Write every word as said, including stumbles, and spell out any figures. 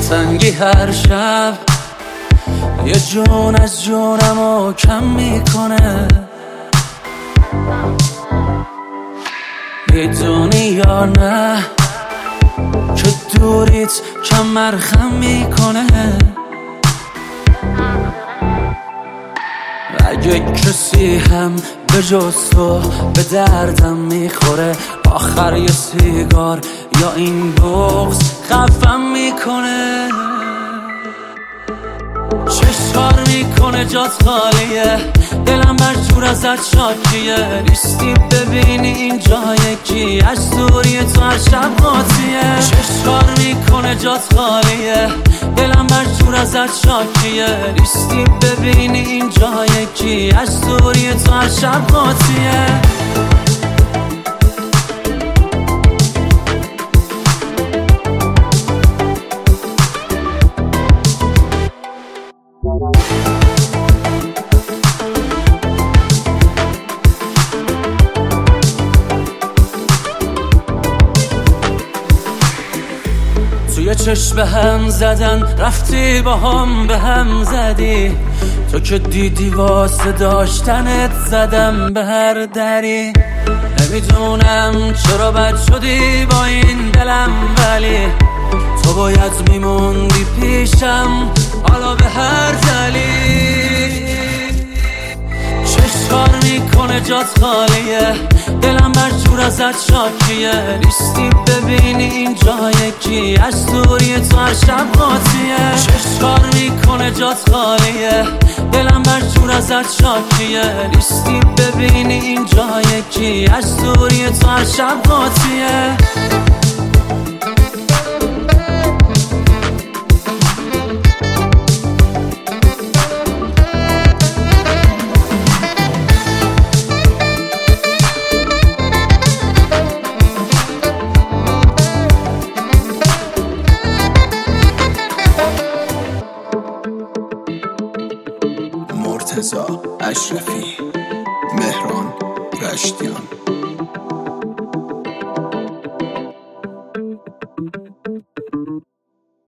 دلتنگی هر شب یه جون از جونمو کم میکنه. میدونی یا نه که دوریت کمر خم میکنه. اگه کسی هم به جز تو به دردم میخوره، آخر یه سیگار یا این بغض خفم میکنه. چشکار میکنه جات خالیه، دلم بر جور ازت شاکیه. نیستی ببینی این جای کی، از دوری تو هر شب قاطیه. چشکار میکنه جات خالیه، دلم بر جور ازت شاکیه. نیستی ببینی این جای کی، از دوری تو هر شب قاطیه. توی چشم هم زدن رفتی با هم به هم زدی. تو که دیدی واسه داشتنت زدم به هر دری. نمیدونم چرا بد شدی با این دلم، ولی تو باید میموندی پیشم حالا به هر دلیل. چشکار میکنه جات خالیه، دلم بر جور ازت شاکیه. نیستی ببینی این جای کی، از دوری تو هر شب قاطیه. چشکار میکنه جات خالیه، دلم بر جور ازت شاکیه. نیستی ببینی این جای کی، از دوری تو هر شب قاطیه. مرتضی اشرفی، مهران رشتیان.